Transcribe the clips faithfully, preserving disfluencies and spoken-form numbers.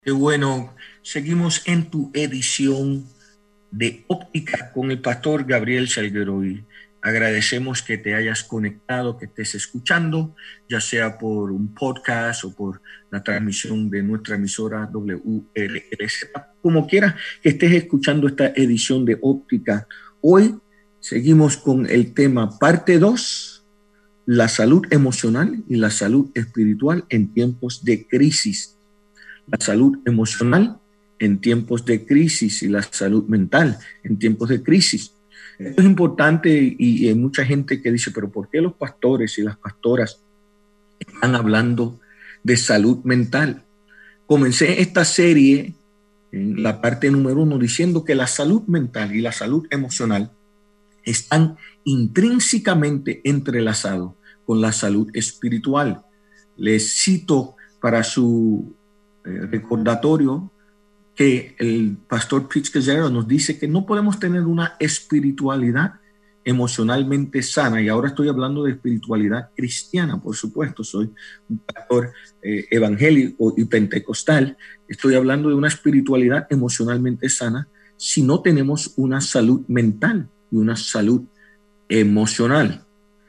Qué bueno, seguimos en tu edición de Óptica con el pastor Gabriel Salguero y agradecemos que te hayas conectado, que estés escuchando, ya sea por un podcast o por la transmisión de nuestra emisora W L L Z, como quiera que estés escuchando esta edición de Óptica. Hoy seguimos con el tema parte dos, la salud emocional y la salud espiritual en tiempos de crisis. La salud emocional en tiempos de crisis y la salud mental en tiempos de crisis. Esto es importante y, y hay mucha gente que dice, pero ¿por qué los pastores y las pastoras están hablando de salud mental? Comencé esta serie en la parte número uno diciendo que la salud mental y la salud emocional están intrínsecamente entrelazados con la salud espiritual. Les cito para su eh, recordatorio que el pastor Pete Scazzero nos dice que no podemos tener una espiritualidad emocionalmente sana, y ahora estoy hablando de espiritualidad cristiana, por supuesto, soy un pastor eh, evangélico y pentecostal, estoy hablando de una espiritualidad emocionalmente sana si no tenemos una salud mental y una salud emocional.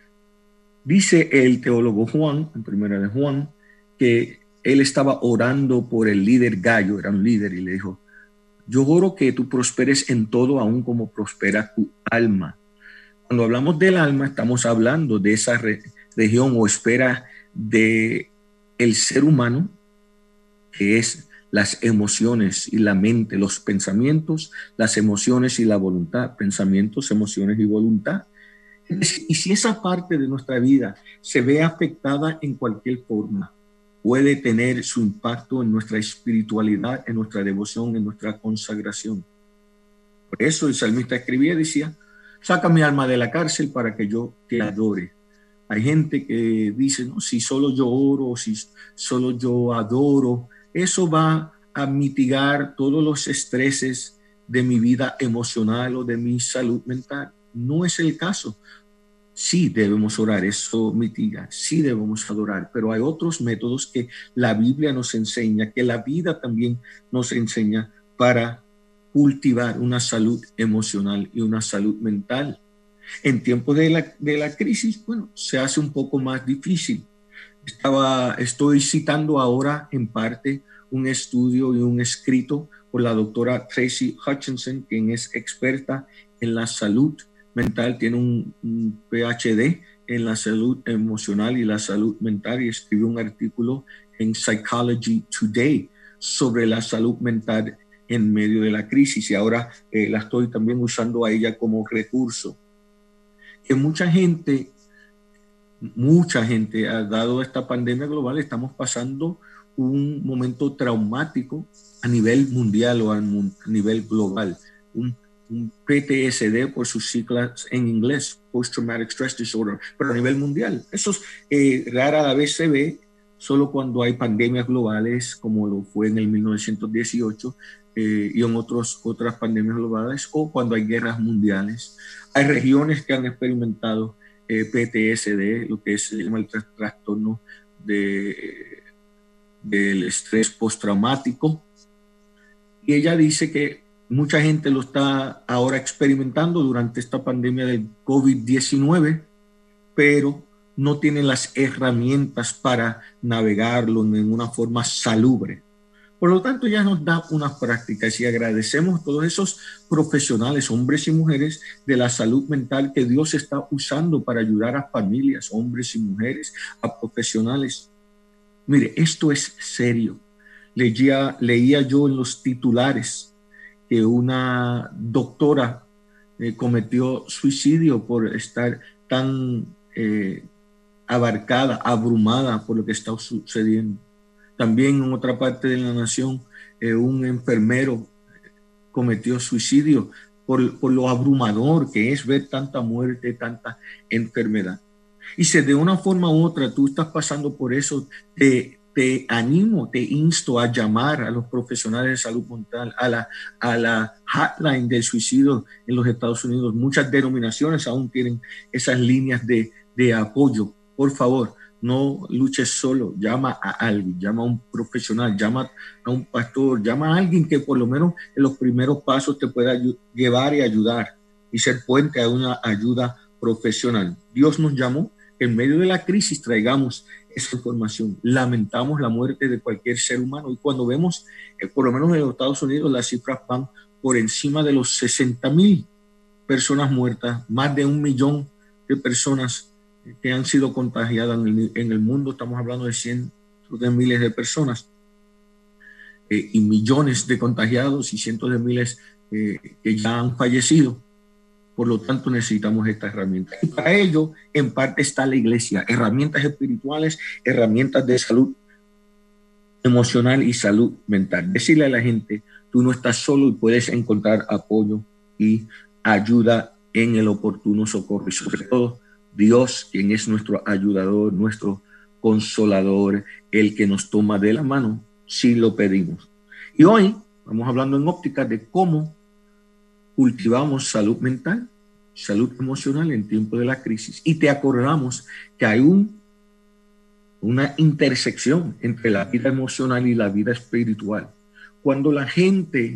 Dice el teólogo Juan, en primera de Juan, que él estaba orando por el líder Gallo, era un líder, y le dijo, yo oro que tú prosperes en todo, aún como prospera tu alma. Cuando hablamos del alma, estamos hablando de esa re región o esfera de el ser humano, que es las emociones y la mente, los pensamientos, las emociones y la voluntad, pensamientos, emociones y voluntad. Y si esa parte de nuestra vida se ve afectada en cualquier forma, puede tener su impacto en nuestra espiritualidad, en nuestra devoción, en nuestra consagración. Por eso el salmista escribía y decía, saca mi alma de la cárcel para que yo te adore. Hay gente que dice, no, si solo yo oro, si solo yo adoro, eso va a mitigar todos los estreses de mi vida emocional o de mi salud mental. No es el caso. Sí debemos orar, eso mitiga, sí debemos adorar, pero hay otros métodos que la Biblia nos enseña, que la vida también nos enseña para cultivar una salud emocional y una salud mental. En tiempos de la, de la crisis, bueno, se hace un poco más difícil. Estaba, estoy citando ahora en parte un estudio y un escrito por la doctora Tracy Hutchinson, quien es experta en la salud mental, tiene un, un P H D en la salud emocional y la salud mental, y escribió un artículo en Psychology Today sobre la salud mental en medio de la crisis, y ahora eh, la estoy también usando a ella como recurso. Que mucha gente mucha gente, dado esta pandemia global, estamos pasando un momento traumático a nivel mundial o a nivel global. Un, un P T S D por sus siglas en inglés, Post Traumatic Stress Disorder, pero a nivel mundial. Eso eh, rara a vez se ve solo cuando hay pandemias globales, como lo fue en el mil novecientos dieciocho eh, y en otros, otras pandemias globales, o cuando hay guerras mundiales. Hay regiones que han experimentado eh, P T S D, lo que es el trastorno de, del estrés postraumático. Y ella dice que mucha gente lo está ahora experimentando durante esta pandemia del COVID diecinueve, pero no tienen las herramientas para navegarlo en una forma salubre. Por lo tanto, ya nos da unas prácticas y agradecemos a todos esos profesionales, hombres y mujeres de la salud mental que Dios está usando para ayudar a familias, hombres y mujeres, a profesionales. Mire, esto es serio. Leía, leía yo en los titulares que una doctora eh, cometió suicidio por estar tan eh, abarcada, abrumada por lo que está sucediendo. También en otra parte de la nación, eh, un enfermero cometió suicidio por, por lo abrumador que es ver tanta muerte, tanta enfermedad. Y si de una forma u otra tú estás pasando por eso, te, te animo, te insto a llamar a los profesionales de salud mental, a la, a la hotline del suicidio en los Estados Unidos. Muchas denominaciones aún tienen esas líneas de, de apoyo. Por favor, no luches solo, llama a alguien, llama a un profesional, llama a un pastor, llama a alguien que por lo menos en los primeros pasos te pueda llevar y ayudar y ser puente a una ayuda profesional. Dios nos llamó que en medio de la crisis traigamos esa información. Lamentamos la muerte de cualquier ser humano y cuando vemos, eh, por lo menos en los Estados Unidos, las cifras van por encima de los sesenta mil personas muertas, más de un millón de personas que han sido contagiadas en el, en el mundo. Estamos hablando de cientos de miles de personas eh, y millones de contagiados y cientos de miles eh, que ya han fallecido. Por lo tanto, necesitamos esta herramienta. Y para ello, en parte está la iglesia, herramientas espirituales, herramientas de salud emocional y salud mental. Decirle a la gente, tú no estás solo y puedes encontrar apoyo y ayuda en el oportuno socorro. Y sobre todo, Dios, quien es nuestro ayudador, nuestro consolador, el que nos toma de la mano, si lo pedimos. Y hoy vamos hablando en óptica de cómo cultivamos salud mental, salud emocional en tiempo de la crisis. Y te acordamos que hay un, una intersección entre la vida emocional y la vida espiritual. Cuando la gente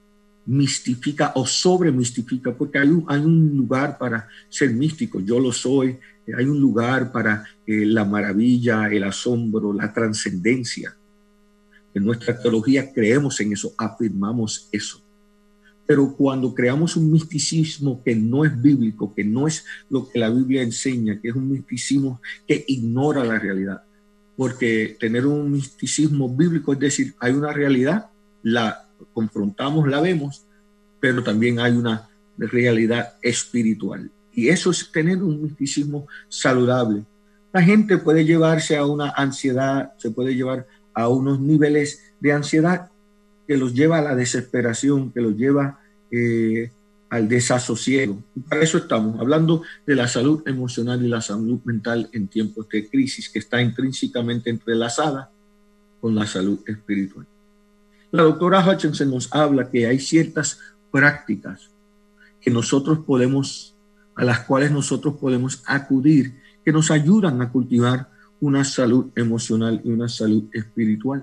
mistifica o sobremistifica, porque hay un, hay un lugar para ser místico, yo lo soy, hay un lugar para eh, la maravilla, el asombro, la trascendencia. En nuestra teología creemos en eso, afirmamos eso. Pero cuando creamos un misticismo que no es bíblico, que no es lo que la Biblia enseña, que es un misticismo que ignora la realidad, porque tener un misticismo bíblico es decir, hay una realidad, la confrontamos, la vemos, pero también hay una realidad espiritual. Y eso es tener un misticismo saludable. La gente puede llevarse a una ansiedad, se puede llevar a unos niveles de ansiedad que los lleva a la desesperación, que los lleva eh, al desasosiego. Y para eso estamos hablando de la salud emocional y la salud mental en tiempos de crisis, que está intrínsecamente entrelazada con la salud espiritual. La doctora Hutchinson nos habla que hay ciertas prácticas que nosotros podemos, a las cuales nosotros podemos acudir, que nos ayudan a cultivar una salud emocional y una salud espiritual.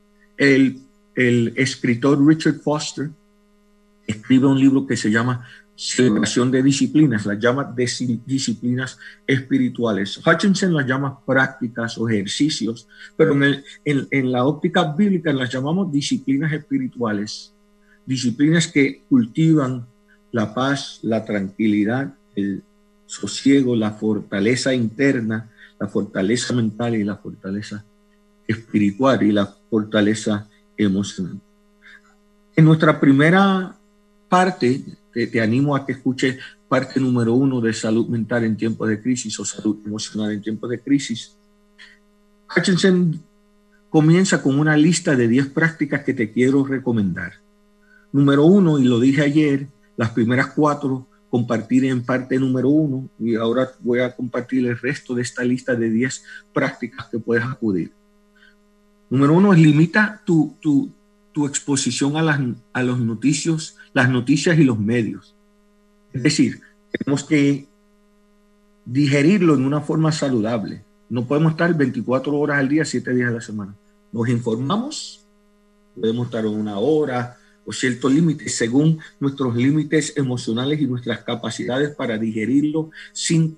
El El escritor Richard Foster escribe un libro que se llama Celebración de Disciplinas, las llama disciplinas espirituales. Hutchinson las llama prácticas o ejercicios, pero en, el, en, en la óptica bíblica las llamamos disciplinas espirituales, disciplinas que cultivan la paz, la tranquilidad, el sosiego, la fortaleza interna, la fortaleza mental y la fortaleza espiritual y la fortaleza emocional. En nuestra primera parte, te, te animo a que escuches parte número uno de salud mental en tiempos de crisis o salud emocional en tiempos de crisis. Hutchinson comienza con una lista de diez prácticas que te quiero recomendar. Número uno, y lo dije ayer, las primeras cuatro compartir en parte número uno, y ahora voy a compartir el resto de esta lista de diez prácticas que puedes acudir. Número uno es limita tu, tu, tu exposición a las, a los noticios, las noticias y los medios. Es decir, tenemos que digerirlo en una forma saludable. No podemos estar veinticuatro horas al día, siete días a la semana. Nos informamos, podemos estar una hora o ciertos límites, según nuestros límites emocionales y nuestras capacidades para digerirlo sin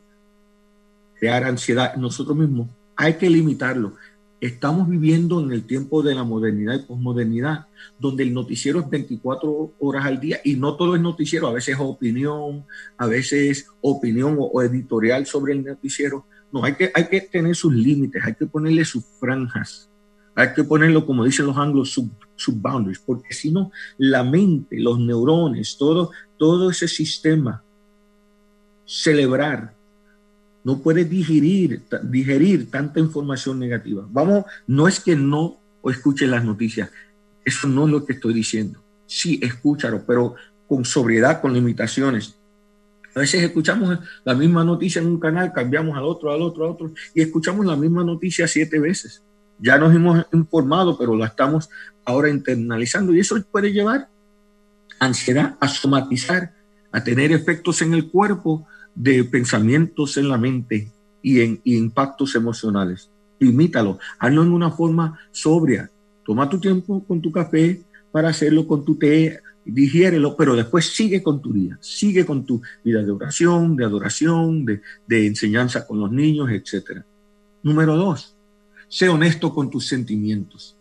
crear ansiedad nosotros mismos. Hay que limitarlo. Estamos viviendo en el tiempo de la modernidad y posmodernidad, donde el noticiero es veinticuatro horas al día y no todo es noticiero, a veces es opinión, a veces opinión o, o editorial sobre el noticiero. No, hay que, hay que tener sus límites, hay que ponerle sus franjas, hay que ponerlo, como dicen los anglos, sub, sub boundaries, porque si no, la mente, los neurones, todo, todo ese sistema cerebral no puede digerir, digerir tanta información negativa. Vamos, no es que no escuchen las noticias, eso no es lo que estoy diciendo. Sí, escúchalo, pero con sobriedad, con limitaciones. A veces escuchamos la misma noticia en un canal, cambiamos al otro, al otro, al otro, y escuchamos la misma noticia siete veces. Ya nos hemos informado, pero la estamos ahora internalizando, y eso puede llevar a ansiedad, a somatizar, a tener efectos en el cuerpo, de pensamientos en la mente y en y impactos emocionales. Limítalo, hazlo en una forma sobria. Toma tu tiempo con tu café para hacerlo, con tu té, digiérelo, pero después sigue con tu día, sigue con tu vida de oración, de adoración, de, de enseñanza con los niños, etcétera. Número dos, sé honesto con tus sentimientos.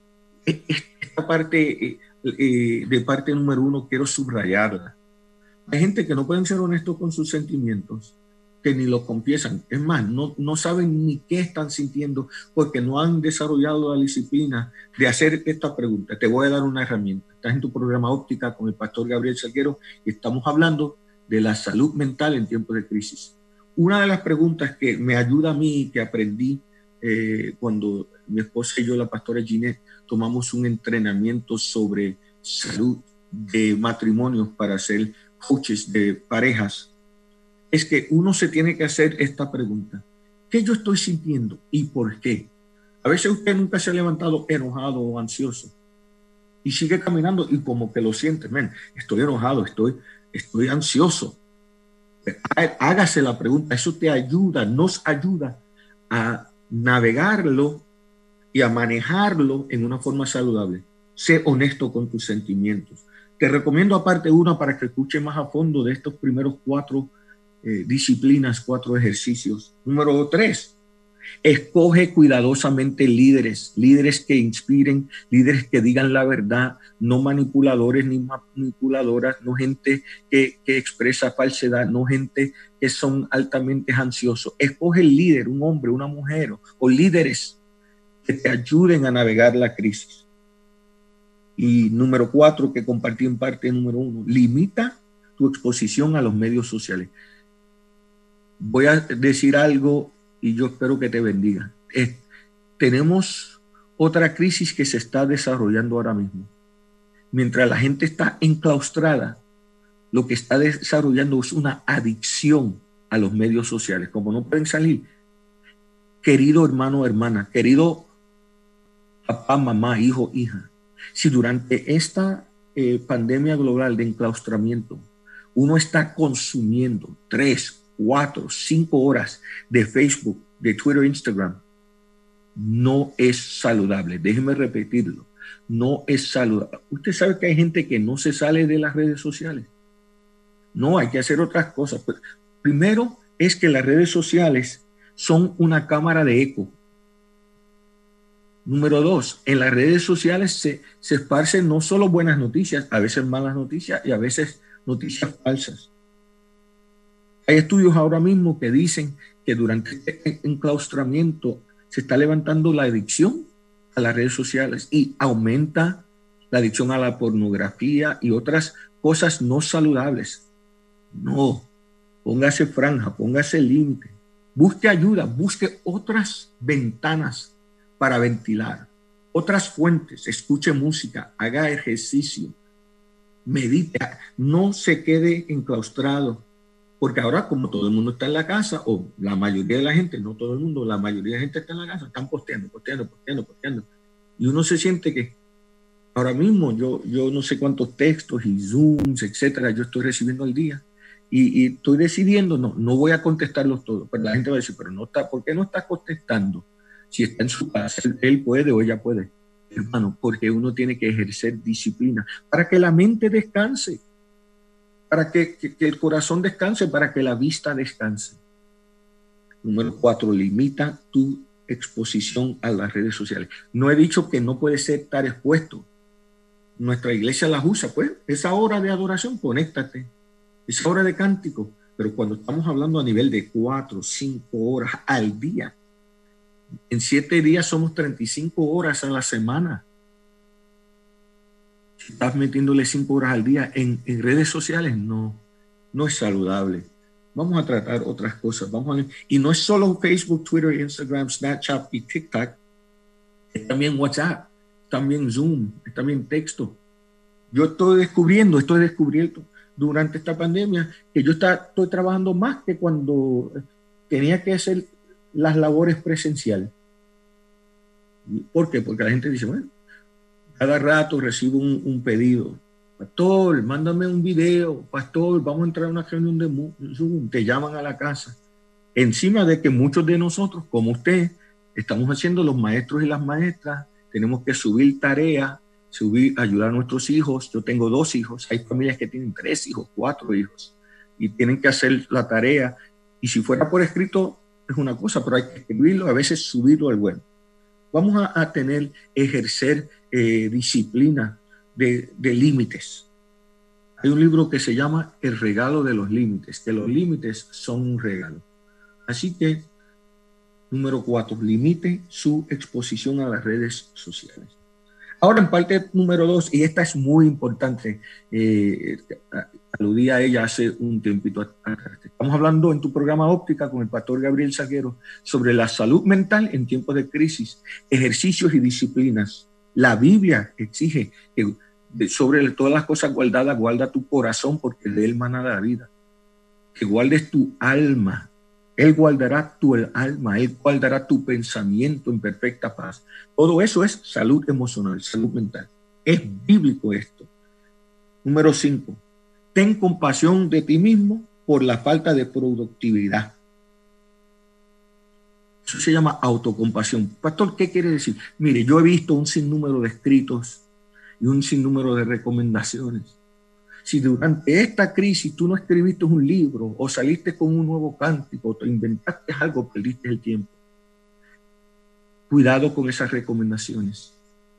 Esta parte eh, eh, de parte número uno quiero subrayarla. Hay gente que no pueden ser honestos con sus sentimientos, que ni lo confiesan. Es más, no, no saben ni qué están sintiendo porque no han desarrollado la disciplina de hacer esta pregunta. Te voy a dar una herramienta. Estás en tu programa Óptica con el pastor Gabriel Salguero y estamos hablando de la salud mental en tiempos de crisis. Una de las preguntas que me ayuda a mí, que aprendí eh, cuando mi esposa y yo, la pastora Ginette, tomamos un entrenamiento sobre salud de matrimonios para ser coaches de parejas, es que uno se tiene que hacer esta pregunta: ¿qué yo estoy sintiendo y por qué? A veces usted nunca se ha levantado enojado o ansioso y sigue caminando y como que lo siente, man, estoy enojado, estoy, estoy ansioso. Hágase la pregunta, eso te ayuda, nos ayuda a navegarlo y a manejarlo en una forma saludable. Sé honesto con tus sentimientos. Te recomiendo aparte una para que escuches más a fondo de estos primeros cuatro eh, disciplinas, cuatro ejercicios. Número tres, escoge cuidadosamente líderes, líderes que inspiren, líderes que digan la verdad, no manipuladores ni manipuladoras, no gente que, que expresa falsedad, no gente que son altamente ansiosos. Escoge el líder, un hombre, una mujer o, o líderes que te ayuden a navegar la crisis. Y número cuatro, que compartí en parte número uno, limita tu exposición a los medios sociales. Voy a decir algo y yo espero que te bendiga. Eh, tenemos otra crisis que se está desarrollando ahora mismo. Mientras la gente está enclaustrada, lo que está desarrollando es una adicción a los medios sociales. Como no pueden salir, querido hermano o hermana, querido papá, mamá, hijo, hija, si durante esta eh, pandemia global de enclaustramiento uno está consumiendo tres, cuatro, cinco horas de Facebook, de Twitter, Instagram, no es saludable. Déjeme repetirlo. No es saludable. Usted sabe que hay gente que no se sale de las redes sociales. No, hay que hacer otras cosas. Primero es que las redes sociales son una cámara de eco. Número dos, en las redes sociales se, se esparcen no solo buenas noticias, a veces malas noticias y a veces noticias falsas. Hay estudios ahora mismo que dicen que durante este enclaustramiento se está levantando la adicción a las redes sociales y aumenta la adicción a la pornografía y otras cosas no saludables. No, póngase franja, póngase límite, busque ayuda, busque otras ventanas para ventilar, otras fuentes, escuche música, haga ejercicio, medite, no se quede enclaustrado. Porque ahora, como todo el mundo está en la casa, o la mayoría de la gente, no todo el mundo, la mayoría de la gente está en la casa, están posteando, posteando, posteando, posteando. Y uno se siente que ahora mismo yo, yo no sé cuántos textos y Zooms, etcétera, yo estoy recibiendo al día. Y, y estoy decidiendo, no, no voy a contestarlos todos. Pero la gente va a decir, pero no está, ¿por qué no está contestando? Si está en su casa, él puede o ella puede. Hermano, porque uno tiene que ejercer disciplina para que la mente descanse. Para que, que, que el corazón descanse, para que la vista descanse. Número cuatro, limita tu exposición a las redes sociales. No he dicho que no puede ser estar expuesto. Nuestra iglesia las usa, pues, esa hora de adoración, conéctate. Esa hora de cántico. Pero cuando estamos hablando a nivel de cuatro, cinco horas al día, en siete días somos treinta y cinco horas a la semana. Si estás metiéndole cinco horas al día en, en redes sociales, no, no es saludable. Vamos a tratar otras cosas. Vamos a, y no es solo Facebook, Twitter, Instagram, Snapchat y TikTok. Es también WhatsApp, también Zoom, es también texto. Yo estoy descubriendo, estoy descubriendo durante esta pandemia que yo está, estoy trabajando más que cuando tenía que hacer las labores presenciales. ¿Por qué? Porque la gente dice, bueno, cada rato recibo un, un pedido. Pastor, mándame un video. Pastor, vamos a entrar a una reunión de Zoom. Te llaman a la casa. encima de que muchos de nosotros, como usted, estamos haciendo los maestros y las maestras, tenemos que subir tareas, subir, ayudar a nuestros hijos. Yo tengo dos hijos, hay familias que tienen tres hijos, cuatro hijos, y tienen que hacer la tarea. Y si fuera por escrito es una cosa, pero hay que escribirlo, a veces subirlo al web. Vamos a, a tener, ejercer eh, disciplina de, de límites. Hay un libro que se llama El regalo de los límites, que los límites son un regalo. Así que, número cuatro, limite su exposición a las redes sociales. Ahora, en parte número dos, y esta es muy importante, eh, aludí a ella hace un tiempito atrás. Estamos hablando en tu programa Óptica con el pastor Gabriel Salguero sobre la salud mental en tiempos de crisis, ejercicios y disciplinas. La Biblia exige que sobre todas las cosas guardadas, guarda tu corazón porque de él mana la vida. Que guardes tu alma. Él guardará tu alma, Él guardará tu pensamiento en perfecta paz. Todo eso es salud emocional, salud mental. Es bíblico esto. Número cinco, ten compasión de ti mismo por la falta de productividad. Eso se llama autocompasión. Pastor, ¿qué quiere decir? Mire, yo he visto un sinnúmero de escritos y un sinnúmero de recomendaciones. Si durante esta crisis tú no escribiste un libro o saliste con un nuevo cántico o te inventaste algo, perdiste el tiempo. Cuidado con esas recomendaciones.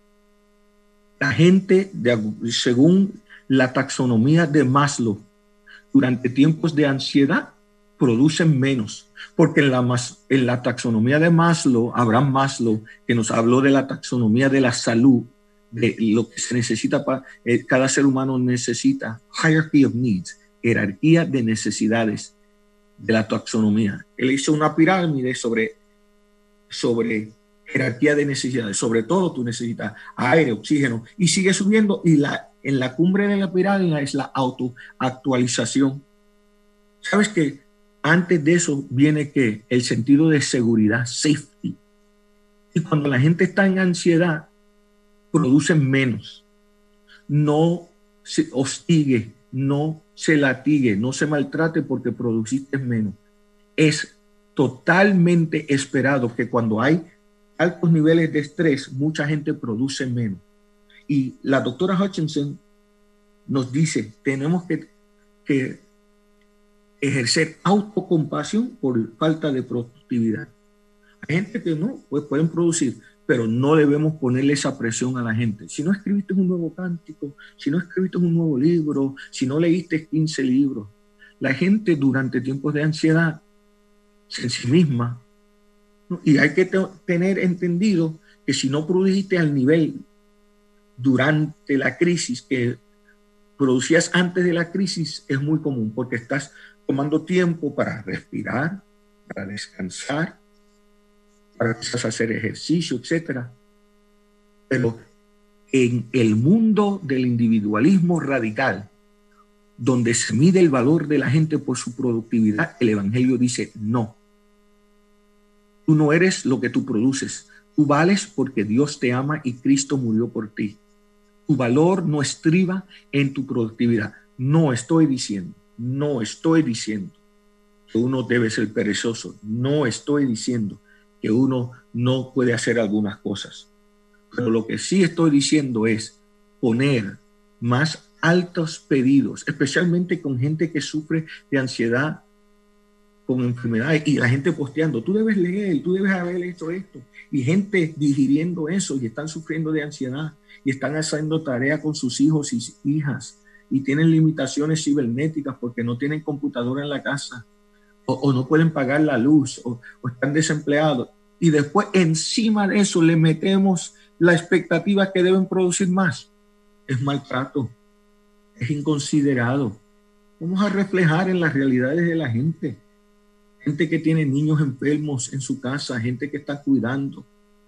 La gente, de, según la taxonomía de Maslow, durante tiempos de ansiedad producen menos. Porque en la, en la taxonomía de Maslow, Abraham Maslow, que nos habló de la taxonomía de la salud, de lo que se necesita para eh, cada ser humano necesita, hierarchy of needs, jerarquía de necesidades de la taxonomía. Él hizo una pirámide sobre, sobre jerarquía de necesidades, sobre todo tú necesitas aire, oxígeno, y sigue subiendo, y la, en la cumbre de la pirámide es la autoactualización. ¿Sabes que antes de eso viene que el sentido de seguridad, safety? Y cuando la gente está en ansiedad, producen menos. No se hostigue, no se latigue, no se maltrate porque produciste menos. Es totalmente esperado que cuando hay altos niveles de estrés, mucha gente produce menos. Y la doctora Hutchinson nos dice, tenemos que, que ejercer autocompasión por falta de productividad. Hay gente que no, pues pueden producir, pero no debemos ponerle esa presión a la gente. Si no escribiste un nuevo cántico, si no escribiste un nuevo libro, si no leíste quince libros, la gente durante tiempos de ansiedad en sí misma, ¿no? Y hay que te tener entendido que si no produjiste al nivel durante la crisis que producías antes de la crisis, es muy común porque estás tomando tiempo para respirar, para descansar, para hacer ejercicio, etcétera. Pero en el mundo del individualismo radical, donde se mide el valor de la gente por su productividad, el Evangelio dice no. Tú no eres lo que tú produces. Tú vales porque Dios te ama y Cristo murió por ti. Tu valor no estriba en tu productividad. No estoy diciendo, no estoy diciendo que uno debe ser perezoso. No estoy diciendo que uno no puede hacer algunas cosas. Pero lo que sí estoy diciendo es poner más altos pedidos, especialmente con gente que sufre de ansiedad, con enfermedades, y la gente posteando, tú debes leer, tú debes haber hecho esto, y gente digiriendo eso, y están sufriendo de ansiedad, y están haciendo tarea con sus hijos y hijas, y tienen limitaciones cibernéticas porque no tienen computadora en la casa, O, o no pueden pagar la luz, o, o están desempleados. Y después encima de eso le metemos la expectativa que deben producir más. Es maltrato, es inconsiderado. Vamos a reflejar en las realidades de la gente. Gente que tiene niños enfermos en su casa, gente que está cuidando.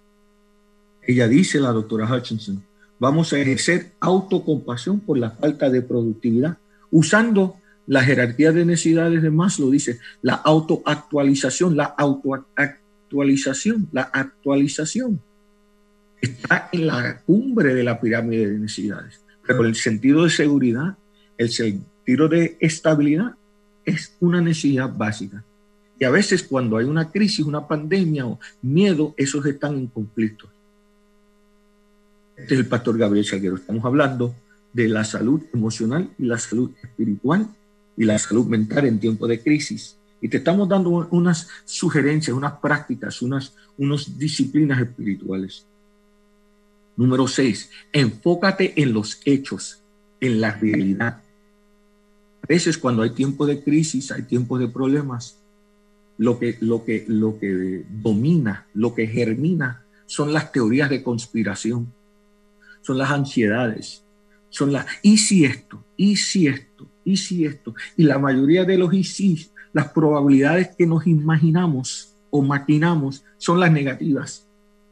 Ella dice, la doctora Hutchinson, vamos a ejercer autocompasión por la falta de productividad, usando la jerarquía de necesidades de Maslow. Dice la autoactualización, la autoactualización, la actualización está en la cumbre de la pirámide de necesidades. Pero el sentido de seguridad, el sentido de estabilidad es una necesidad básica. Y a veces cuando hay una crisis, una pandemia o miedo, esos están en conflicto. Este es el pastor Gabriel Salguero. Estamos hablando de la salud emocional y la salud espiritual y la salud mental en tiempos de crisis. Y te estamos dando unas sugerencias, unas prácticas, unas, unas disciplinas espirituales. Número seis, enfócate en los hechos, en la realidad. A veces cuando hay tiempos de crisis, hay tiempos de problemas, lo que, lo que, lo que domina, lo que germina son las teorías de conspiración, son las ansiedades, son las, ¿y si esto? ¿Y si esto? ¿Y si esto? Y la mayoría de los y si, las probabilidades que nos imaginamos o maquinamos son las negativas.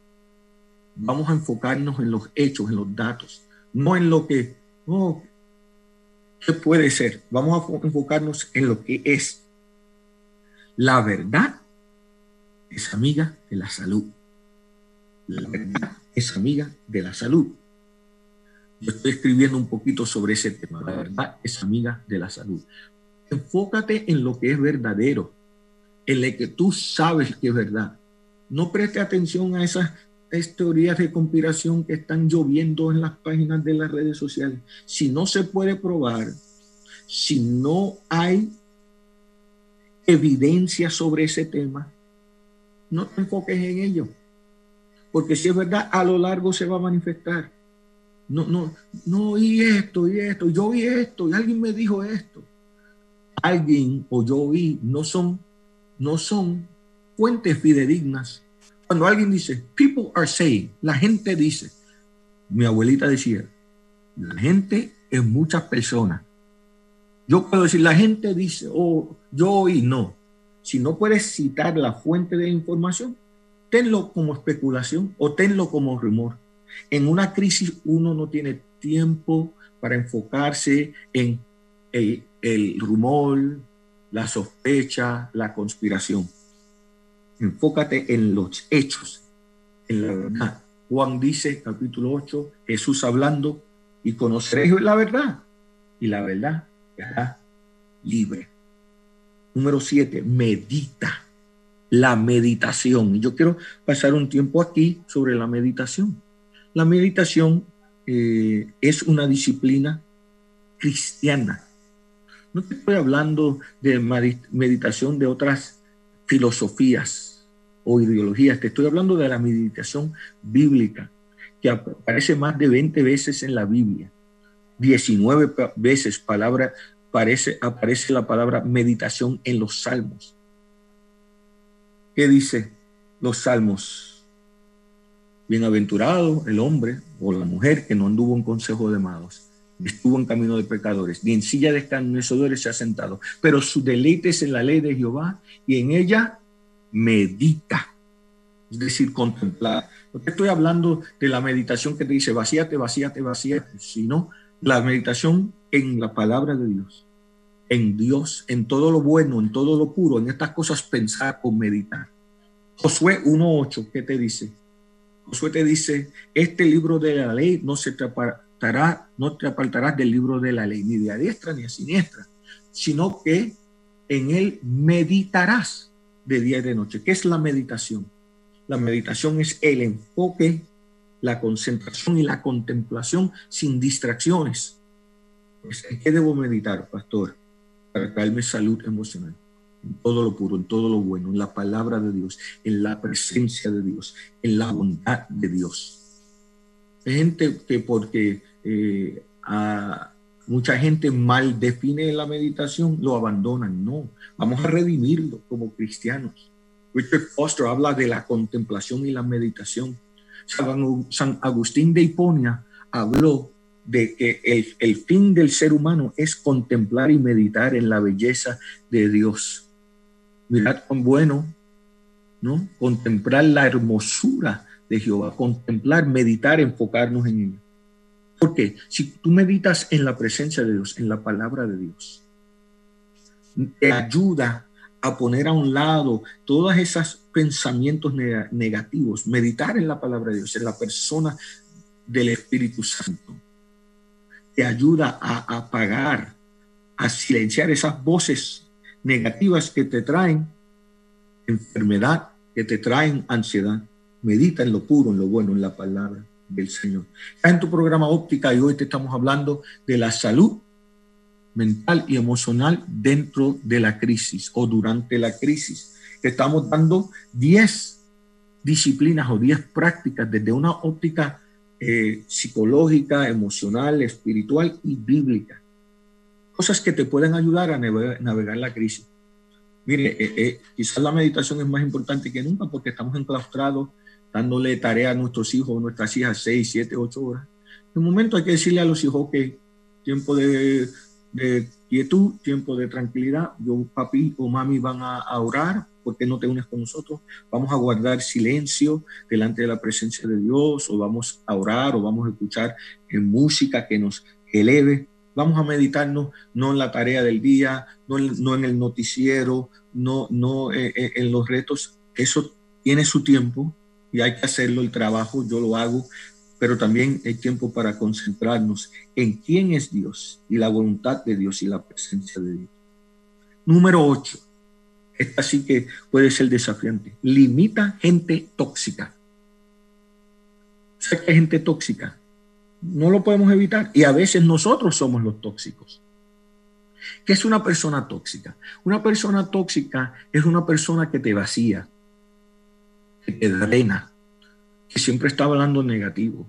Vamos a enfocarnos en los hechos, en los datos, no en lo que, oh, ¿qué puede ser? Vamos a enfocarnos en lo que es. La verdad es amiga de la salud. La verdad es amiga de la salud. Yo estoy escribiendo un poquito sobre ese tema. La verdad es amiga de la salud. Enfócate en lo que es verdadero, en lo que tú sabes que es verdad. No preste atención a esas teorías de conspiración que están lloviendo en las páginas de las redes sociales. Si no se puede probar, si no hay evidencia sobre ese tema, no te enfoques en ello. Porque si es verdad, a lo largo se va a manifestar. No, no, no, y esto, y esto, yo vi esto, y alguien me dijo esto. Alguien o yo vi, no son, no son fuentes fidedignas. Cuando alguien dice, people are saying, la gente dice, mi abuelita decía, la gente es muchas personas. Yo puedo decir, la gente dice, o oh, yo oí, no. Si no puedes citar la fuente de información, tenlo como especulación o tenlo como rumor. En una crisis uno no tiene tiempo para enfocarse en el, el rumor, la sospecha, la conspiración. Enfócate en los hechos, en la verdad. Juan dice, capítulo ocho, Jesús hablando, y conoceréis la verdad, y la verdad te hará libre. Número siete, medita. La meditación. Y yo quiero pasar un tiempo aquí sobre la meditación. La meditación eh, es una disciplina cristiana. No te estoy hablando de meditación de otras filosofías o ideologías. Te estoy hablando de la meditación bíblica, que aparece más de veinte veces en la Biblia. diecinueve veces palabra, aparece, aparece la palabra meditación en los Salmos. ¿Qué dice los Salmos? Bienaventurado el hombre o la mujer que no anduvo en consejo de malos, estuvo en camino de pecadores, ni en silla de escarnecedores se ha sentado, pero su deleite es en la ley de Jehová y en ella medita. Es decir, contemplar. No te estoy hablando de la meditación que te dice vacíate, vacíate, vacíate, sino la meditación en la palabra de Dios, en Dios, en todo lo bueno, en todo lo puro, en estas cosas pensar o meditar. Josué uno ocho, ¿qué te dice? Josué te dice, este libro de la ley no se te apartará, no te apartarás del libro de la ley, ni de a diestra ni a siniestra, sino que en él meditarás de día y de noche. ¿Qué es la meditación? La meditación es el enfoque, la concentración y la contemplación sin distracciones. Pues, ¿en qué debo meditar, pastor? Para traerme salud emocional. En todo lo puro, en todo lo bueno, en la palabra de Dios, en la presencia de Dios, en la bondad de Dios. Hay gente que porque eh, a mucha gente mal define la meditación, lo abandonan. No, vamos a redimirlo como cristianos. Richard Foster habla de la contemplación y la meditación. San Agustín de Hiponia habló de que el, el fin del ser humano es contemplar y meditar en la belleza de Dios. Mirad cuán bueno, ¿no? Contemplar la hermosura de Jehová, contemplar, meditar, enfocarnos en ella. Porque si tú meditas en la presencia de Dios, en la palabra de Dios, te ayuda a poner a un lado todos esos pensamientos negativos, meditar en la palabra de Dios, en la persona del Espíritu Santo. Te ayuda a apagar, a silenciar esas voces negativas que te traen enfermedad que te traen ansiedad. Medita en lo puro, en lo bueno, en la palabra del Señor. Estás en tu programa Óptica y hoy te estamos hablando de la salud mental y emocional dentro de la crisis o durante la crisis. Te estamos dando diez disciplinas o diez prácticas desde una óptica eh, psicológica, emocional, espiritual y bíblica. Cosas que te pueden ayudar a navegar, navegar la crisis. Mire, eh, eh, quizás la meditación es más importante que nunca porque estamos enclaustrados dándole tarea a nuestros hijos o nuestras hijas seis, siete, ocho horas. En un momento hay que decirle a los hijos que tiempo de, de quietud, tiempo de tranquilidad, yo, papi o mami van a, a orar, ¿por qué no te unes con nosotros? Vamos a guardar silencio delante de la presencia de Dios, o vamos a orar, o vamos a escuchar en música que nos eleve. Vamos a meditarnos no en la tarea del día, no en, no en el noticiero, no, no eh, eh, en los retos. Eso tiene su tiempo y hay que hacerlo, el trabajo, yo lo hago, pero también hay tiempo para concentrarnos en quién es Dios y la voluntad de Dios y la presencia de Dios. Número ocho. Esta sí que puede ser desafiante. Limita gente tóxica. ¿Sabes qué es gente tóxica? No lo podemos evitar y a veces nosotros somos los tóxicos. ¿Qué es una persona tóxica? Una persona tóxica es una persona que te vacía, que te drena, que siempre está hablando negativo,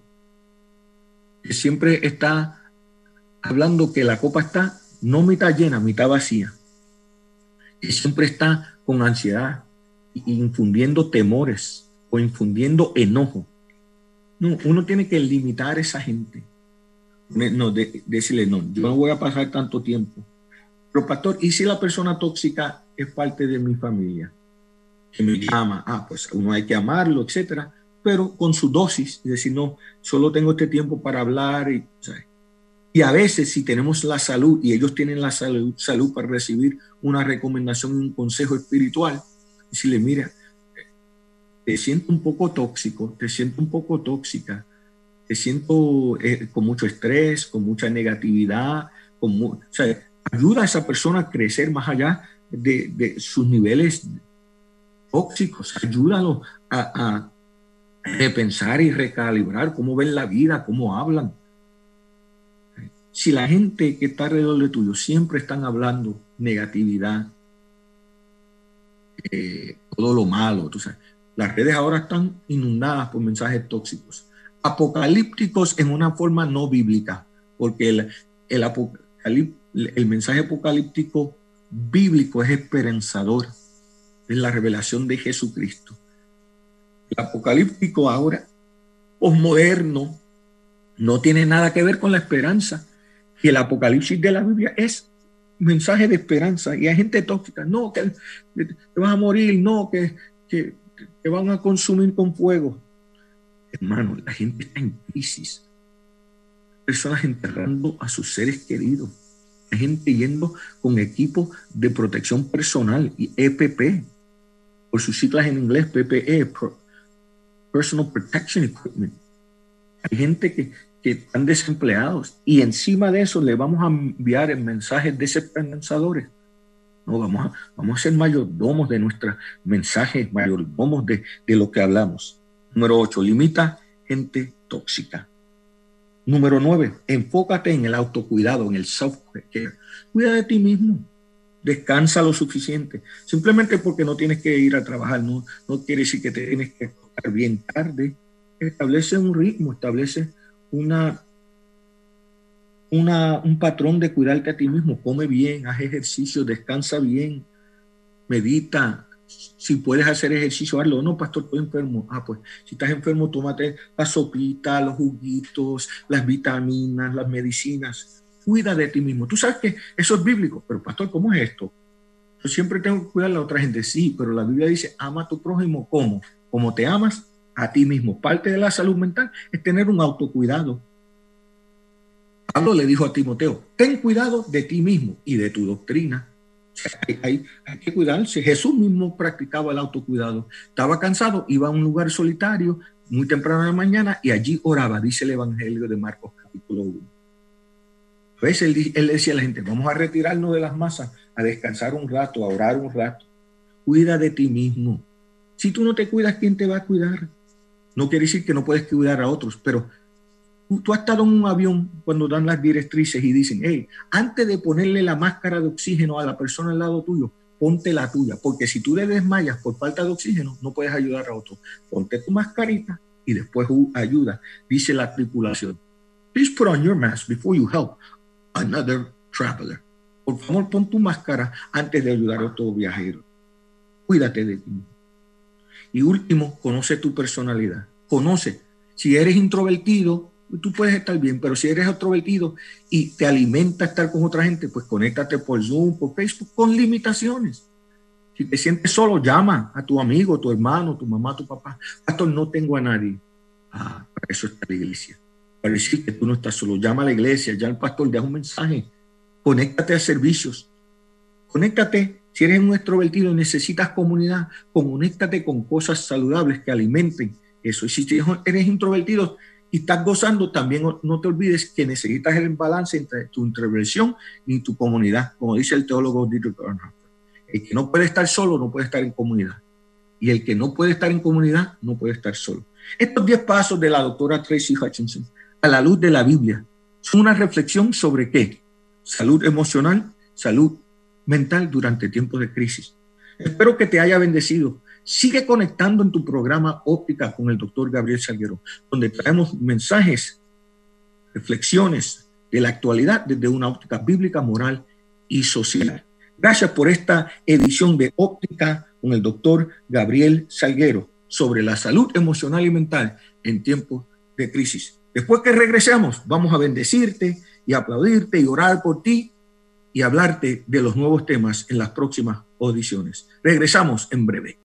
que siempre está hablando que la copa está no mitad llena, mitad vacía, que siempre está con ansiedad, infundiendo temores o infundiendo enojo. No, uno tiene que limitar a esa gente. No, de, decirle, no, yo no voy a pasar tanto tiempo. Pero pastor, ¿y si la persona tóxica es parte de mi familia? Que me llama, ah, pues uno hay que amarlo, etcétera, pero con su dosis, es decir, no, solo tengo este tiempo para hablar. Y, ¿sabes? Y a veces si tenemos la salud y ellos tienen la salud, salud para recibir una recomendación, un consejo espiritual, decirle, mira, te siento un poco tóxico, te siento un poco tóxica, te siento eh, con mucho estrés, con mucha negatividad, con mu o sea, ayuda a esa persona a crecer más allá de, de sus niveles tóxicos, ayúdalo a, a repensar y recalibrar cómo ven la vida, cómo hablan. Si la gente que está alrededor de tuyo siempre están hablando negatividad, eh, todo lo malo, tú sabes, las redes ahora están inundadas por mensajes tóxicos, apocalípticos en una forma no bíblica, porque el, el, apocalip, el mensaje apocalíptico bíblico es esperanzador, es la revelación de Jesucristo. El apocalíptico ahora, posmoderno, no tiene nada que ver con la esperanza, y el apocalipsis de la Biblia es mensaje de esperanza, y hay gente tóxica, no, que te vas a morir, no, que, que te van a consumir con fuego. Hermano, la gente está en crisis. Personas enterrando a sus seres queridos. Hay gente yendo con equipo de protección personal y E P P, por sus siglas en inglés, P P E, Personal Protection Equipment. Hay gente que, que están desempleados y encima de eso le vamos a enviar mensajes desesperanzadores. No, vamos a, vamos a ser mayordomos de nuestros mensajes, mayordomos de, de lo que hablamos. Número ocho, limita gente tóxica. Número nueve, enfócate en el autocuidado, en el self-care. Cuida de ti mismo, descansa lo suficiente. Simplemente porque no tienes que ir a trabajar, no, no quiere decir que te tienes que acostar bien tarde. Establece un ritmo, establece una... Una, un patrón de cuidarte a ti mismo, come bien, haz ejercicio, descansa bien, medita. Si puedes hacer ejercicio, hazlo. No, pastor, estoy enfermo. Ah, pues, si estás enfermo, tómate la sopita, los juguitos, las vitaminas, las medicinas. Cuida de ti mismo. Tú sabes que eso es bíblico, pero pastor, ¿cómo es esto? Yo siempre tengo que cuidar a la otra gente. Sí, pero la Biblia dice, ama a tu prójimo. ¿Cómo? Como te amas a ti mismo. Parte de la salud mental es tener un autocuidado. Pablo le dijo a Timoteo, ten cuidado de ti mismo y de tu doctrina. O sea, hay, hay, hay que cuidarse. Jesús mismo practicaba el autocuidado. Estaba cansado, iba a un lugar solitario muy temprano de la mañana y allí oraba, dice el Evangelio de Marcos capítulo uno. A veces él, él decía a la gente, vamos a retirarnos de las masas, a descansar un rato, a orar un rato. cuida de ti mismo. Si tú no te cuidas, ¿quién te va a cuidar? No quiere decir que no puedes cuidar a otros, pero tú, tú has estado en un avión cuando dan las directrices y dicen, hey, antes de ponerle la máscara de oxígeno a la persona al lado tuyo, ponte la tuya, porque si tú le desmayas por falta de oxígeno, no puedes ayudar a otro. Ponte tu mascarita y después ayuda, dice la tripulación. Please put on your mask before you help another traveler. Por favor, pon tu máscara antes de ayudar a otro viajero. Cuídate de ti. Y último, conoce tu personalidad. Conoce. Si eres introvertido, tú puedes estar bien, pero si eres extrovertido y te alimenta estar con otra gente, pues conéctate por Zoom, por Facebook, con limitaciones. Si te sientes solo, llama a tu amigo, tu hermano, tu mamá, tu papá. Pastor, no tengo a nadie. Ah, para eso está la iglesia. Para decir que tú no estás solo. Llama a la iglesia, ya el pastor deja un mensaje. Conéctate a servicios. Conéctate. Si eres un extrovertido y necesitas comunidad, conéctate con cosas saludables que alimenten eso. Y si eres introvertido y estás gozando, también no te olvides que necesitas el balance entre tu introversión y tu comunidad, como dice el teólogo Dietrich Bonhoeffer. El que no puede estar solo no puede estar en comunidad. Y el que no puede estar en comunidad no puede estar solo. Estos diez pasos de la doctora Tracy Hutchinson, a la luz de la Biblia, son una reflexión sobre qué: salud emocional, salud mental durante tiempos de crisis. Espero que te haya bendecido. Sigue conectando en tu programa Óptica con el doctor Gabriel Salguero, donde traemos mensajes, reflexiones de la actualidad desde una óptica bíblica, moral y social. Gracias por esta edición de Óptica con el doctor Gabriel Salguero sobre la salud emocional y mental en tiempos de crisis. Después que regresemos, vamos a bendecirte y aplaudirte y orar por ti y hablarte de los nuevos temas en las próximas audiciones. Regresamos en breve.